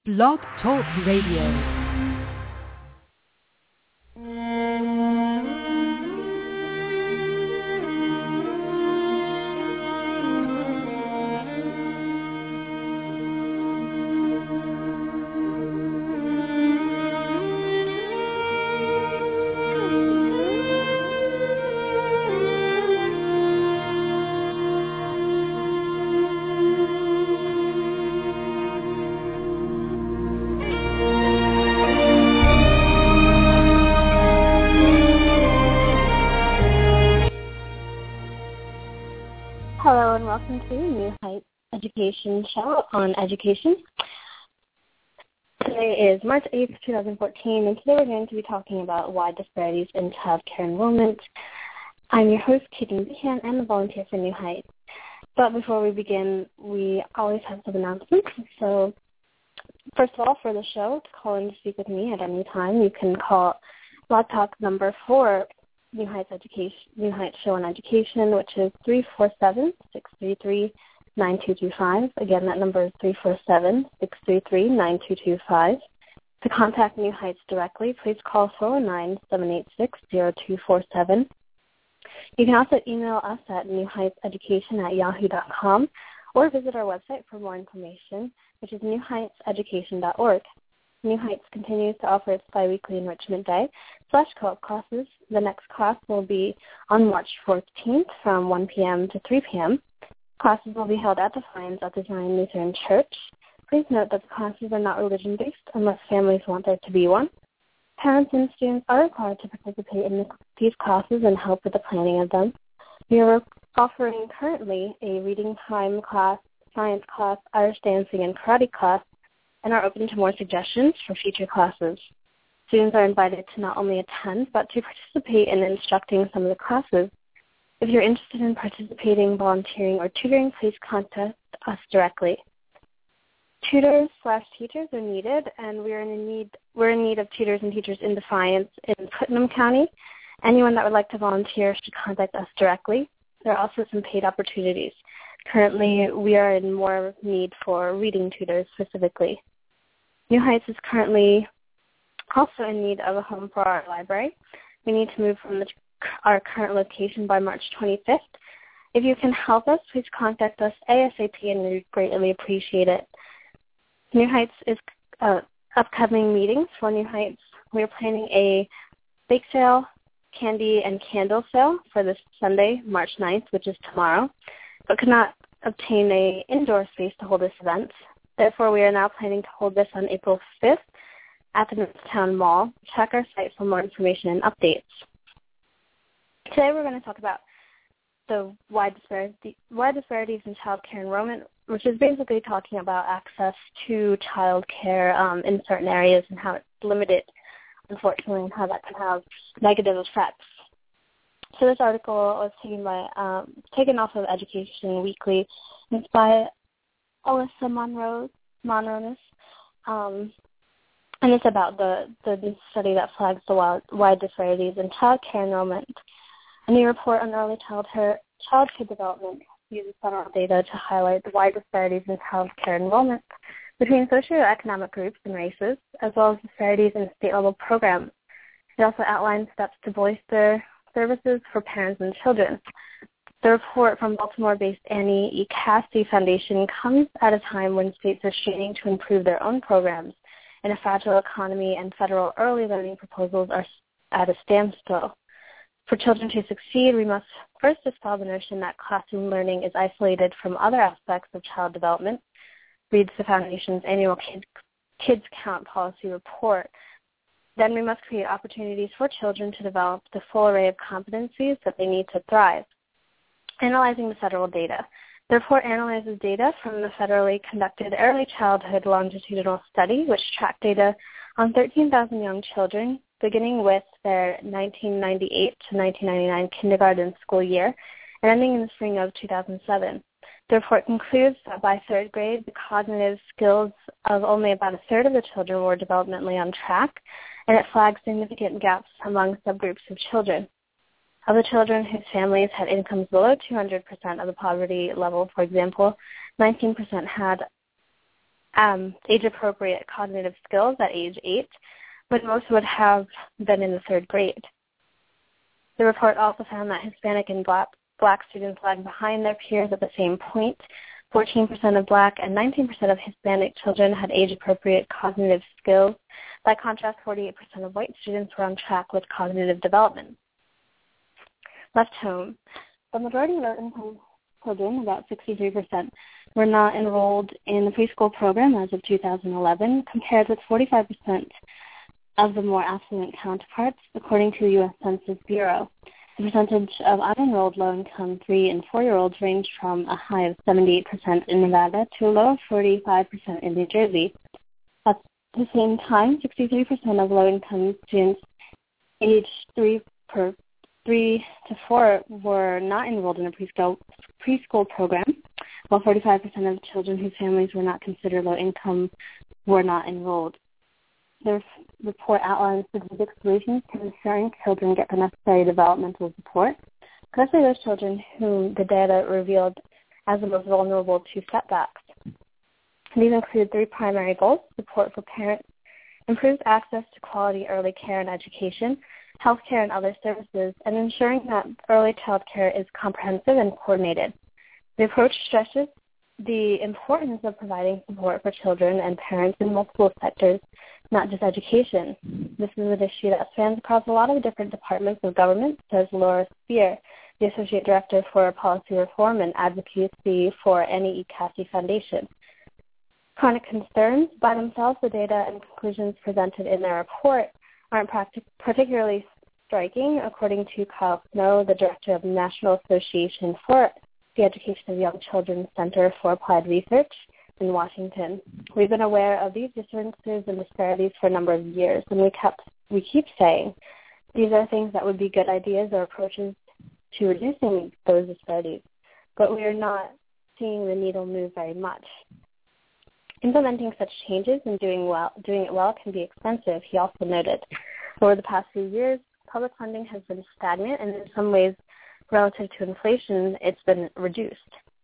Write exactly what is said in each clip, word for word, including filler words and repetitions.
Blog Talk Radio. Hello and welcome to New Heights Education Show on Education. Today is March eighth, twenty fourteen, and today we're going to be talking about wide disparities in child care enrollment. I'm your host, Katie Behan, and a volunteer for New Heights. But before we begin, we always have some announcements. So first of all, for the show, to call in to speak with me at any time, you can call Blog Talk number four. New Heights Education, New Heights Show on Education, which is three four seven, six three three, nine two two five. Again, that number is three four seven, six three three, nine two two five. To contact New Heights directly, please call four oh nine, seven eight six, oh two four seven. You can also email us at new heights education at yahoo dot com or visit our website for more information, which is new heights education dot org. New Heights continues to offer its biweekly Enrichment Day slash co-op classes. The next class will be on March fourteenth from one p.m. to three p.m. Classes will be held at the Defiance at the Zion Lutheran Church. Please note that the classes are not religion-based unless families want there to be one. Parents and students are required to participate in the, these classes and help with the planning of them. We are offering currently a reading time class, science class, Irish dancing, and karate class, and are open to more suggestions for future classes. Students are invited to not only attend, but to participate in instructing some of the classes. If you're interested in participating, volunteering, or tutoring, please contact us directly. Tutors slash teachers are needed, and we're in need we're in need of tutors and teachers in Defiance in Putnam County. Anyone that would like to volunteer should contact us directly. There are also some paid opportunities. Currently, we are in more need for reading tutors specifically. New Heights is currently also in need of a home for our library. We need to move from the, our current location by March twenty-fifth. If you can help us, please contact us ASAP, and we greatly appreciate it. New Heights is uh, upcoming meetings for New Heights. We are planning a bake sale, candy, and candle sale for this Sunday, March ninth, which is tomorrow, but could not obtain an indoor space to hold this event. Therefore, we are now planning to hold this on April fifth at the Town Mall. Check our site for more information and updates. Today we're going to talk about the wide, disparity, wide disparities in child care enrollment, which is basically talking about access to child care um, in certain areas and how it's limited, unfortunately, and how that can have negative effects. So this article was taken by um, taken off of Education Weekly. It's by Alyssa Monroe, Monronis, um, and it's about the, the study that flags the wide, wide disparities in child care enrollment. A new report on early childhood childhood development uses federal data to highlight the wide disparities in child care enrollment between socioeconomic groups and races, as well as disparities in state-level programs. It also outlines steps to bolster services for parents and children. The report from Baltimore-based Annie E. Cassidy Foundation comes at a time when states are straining to improve their own programs in a fragile economy, and federal early learning proposals are at a standstill. For children to succeed, we must first dispel the notion that classroom learning is isolated from other aspects of child development, reads the Foundation's annual Kids, Kids Count policy report. Then we must create opportunities for children to develop the full array of competencies that they need to thrive. Analyzing the federal data. The report analyzes data from the federally conducted Early Childhood Longitudinal Study, which tracked data on thirteen thousand young children, beginning with their nineteen ninety-eight to nineteen ninety-nine kindergarten school year and ending in the spring of two thousand seven. The report concludes that by third grade, the cognitive skills of only about a third of the children were developmentally on track, and it flags significant gaps among subgroups of children. Of the children whose families had incomes below two hundred percent of the poverty level, for example, nineteen percent had um, age-appropriate cognitive skills at age eight, when most would have been in the third grade. The report also found that Hispanic and Black, black students lagged behind their peers at the same point. fourteen percent of Black and nineteen percent of Hispanic children had age-appropriate cognitive skills. By contrast, forty-eight percent of white students were on track with cognitive development. Left home. The majority of low-income children, about sixty-three percent, were not enrolled in the preschool program as of two thousand eleven, compared with forty-five percent of the more affluent counterparts, according to the U S Census Bureau. The percentage of unenrolled low-income three- and four-year-olds ranged from a high of seventy-eight percent in Nevada to a low of forty-five percent in New Jersey. At the same time, sixty-three percent of low-income students aged three per three to four were not enrolled in a preschool preschool program, while forty-five percent of children whose families were not considered low-income were not enrolled. The report outlines specific solutions to ensuring children get the necessary developmental support, especially those children whom the data revealed as the most vulnerable to setbacks. These include three primary goals: support for parents, improved access to quality early care and education, health care and other services, and ensuring that early child care is comprehensive and coordinated. The approach stresses the importance of providing support for children and parents in multiple sectors, not just education. This is an issue that spans across a lot of different departments of government, says Laura Spear, the Associate Director for Policy Reform and Advocacy for Annie E. Cassie Foundation. Chronic concerns by themselves, the data and conclusions presented in their report aren't practic- particularly striking, according to Kyle Snow, the Director of the National Association for the Education of Young Children Center for Applied Research in Washington. We've been aware of these differences and disparities for a number of years, and we kept we keep saying these are things that would be good ideas or approaches to reducing those disparities, but we are not seeing the needle move very much. Implementing such changes and doing well, doing it well can be expensive, he also noted. Over the past few years, public funding has been stagnant, and in some ways, relative to inflation, it's been reduced.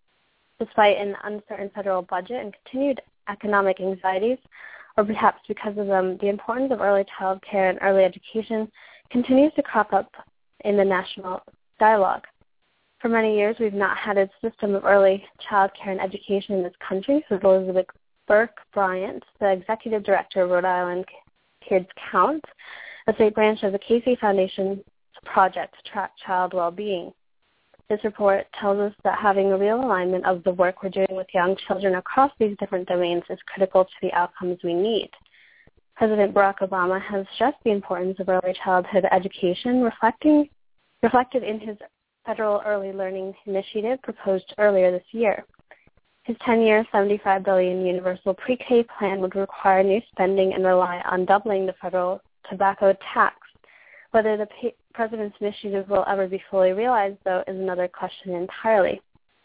Despite an uncertain federal budget and continued economic anxieties, or perhaps because of them, the importance of early child care and early education continues to crop up in the national dialogue. For many years, we've not had a system of early child care and education in this country, says Elizabeth Burke Bryant, the Executive Director of Rhode Island Kids Count, a state branch of the Casey Foundation's project to track child well-being. This report tells us that having a real alignment of the work we're doing with young children across these different domains is critical to the outcomes we need. President Barack Obama has stressed the importance of early childhood education, reflecting, reflected in his federal early learning initiative proposed earlier this year. His ten-year, seventy-five billion dollars universal pre-K plan would require new spending and rely on doubling the federal tobacco tax. Whether the pa- president's initiative will ever be fully realized, though, is another question entirely.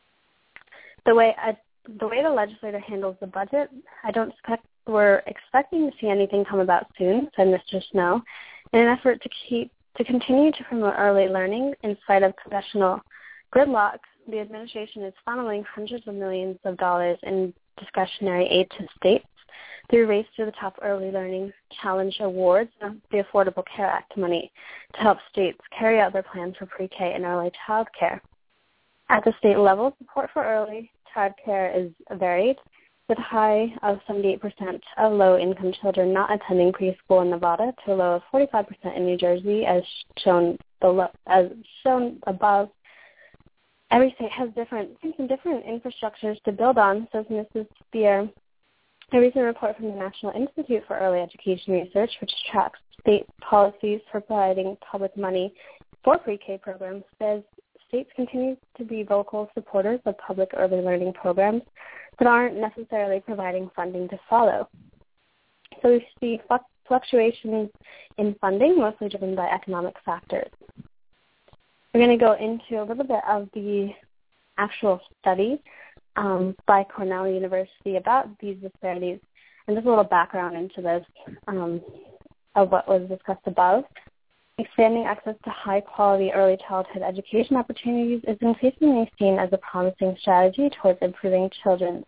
The way I, the way the legislature handles the budget, I don't expect we're expecting to see anything come about soon, said Mister Snow, in an effort to keep to continue to promote early learning in spite of congressional gridlock. The administration is funneling hundreds of millions of dollars in discretionary aid to states through Race to the Top Early Learning Challenge Awards and the Affordable Care Act money to help states carry out their plans for pre-K and early child care. At the state level, support for early child care is varied, with a high of seventy-eight percent of low-income children not attending preschool in Nevada to a low of forty-five percent in New Jersey, as shown below, as shown above. Every state has different some different infrastructures to build on, says Missus Spear. A recent report from the National Institute for Early Education Research, which tracks state policies for providing public money for pre-K programs, says states continue to be vocal supporters of public early learning programs but aren't necessarily providing funding to follow. So we see fluctuations in funding, mostly driven by economic factors. We're going to go into a little bit of the actual study um, by Cornell University about these disparities, and just a little background into this um, of what was discussed above. Expanding access to high-quality early childhood education opportunities is increasingly seen as a promising strategy towards improving children's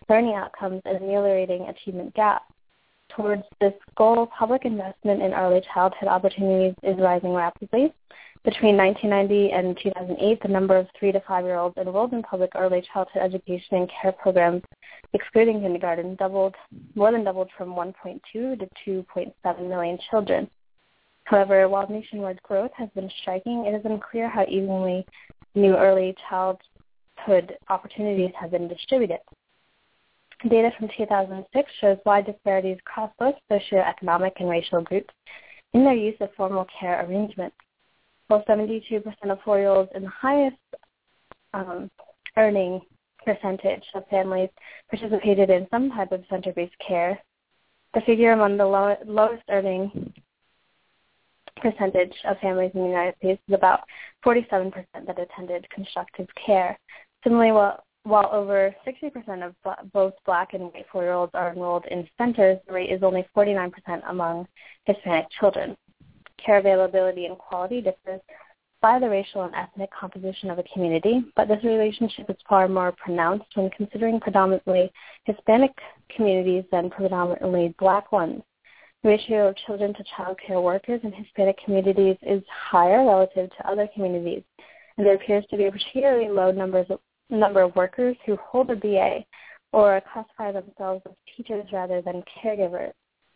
learning outcomes and ameliorating achievement gaps. Towards this goal, public investment in early childhood opportunities is rising rapidly. Between nineteen ninety and two thousand eight, the number of three to five-year-olds enrolled in public early childhood education and care programs, excluding kindergarten, doubled, more than doubled from one point two to two point seven million children. However, while nationwide growth has been striking, it is unclear how evenly new early childhood opportunities have been distributed. Data from two thousand six shows wide disparities across both socioeconomic and racial groups in their use of formal care arrangements. While seventy-two percent of four-year-olds in the highest um, earning percentage of families participated in some type of center-based care, the figure among the low, lowest earning percentage of families in the United States is about forty-seven percent that attended constructive care. Similarly, while, while over sixty percent of b- both black and white four-year-olds are enrolled in centers, the rate is only forty-nine percent among Hispanic children. Care availability and quality differs by the racial and ethnic composition of a community, but this relationship is far more pronounced when considering predominantly Hispanic communities than predominantly black ones. The ratio of children to child care workers in Hispanic communities is higher relative to other communities, and there appears to be a particularly low numbers of, number of workers who hold a B A or classify themselves as teachers rather than caregivers.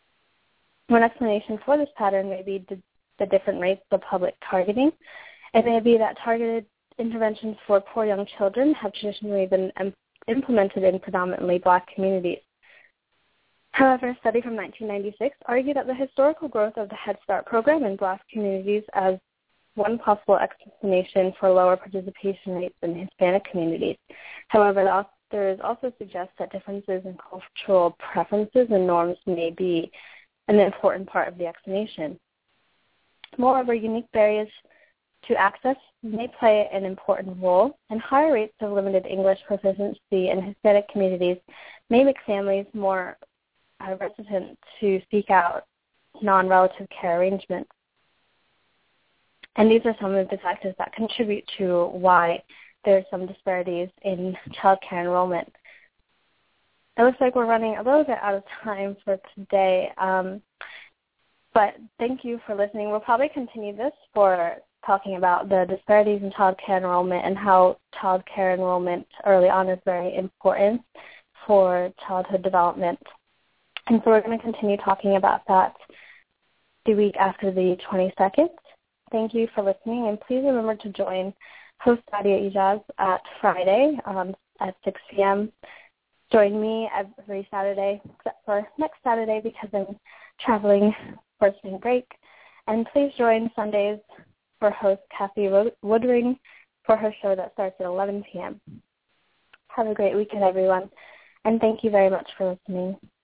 One explanation for this pattern may be the, the different rates of public targeting. It may be that targeted interventions for poor young children have traditionally been um, implemented in predominantly black communities. However, a study from nineteen ninety-six argued that the historical growth of the Head Start program in black communities as one possible explanation for lower participation rates in Hispanic communities. However, the authors also suggest that differences in cultural preferences and norms may be an important part of the explanation. Moreover, unique barriers to access may play an important role, and higher rates of limited English proficiency in Hispanic communities may make families more uh, reticent to seek out non-relative care arrangements. And these are some of the factors that contribute to why there are some disparities in child care enrollment. It looks like we're running a little bit out of time for today, um, but thank you for listening. We'll probably continue this for talking about the disparities in child care enrollment and how child care enrollment early on is very important for childhood development. And so we're going to continue talking about that the week after the twenty-second. Thank you for listening, and please remember to join host Sadia Ijaz at Friday um, at six p.m. Join me every Saturday, except for next Saturday because I'm traveling for spring break. And please join Sundays for host Kathy Woodring for her show that starts at eleven p.m. Have a great weekend, everyone, and thank you very much for listening.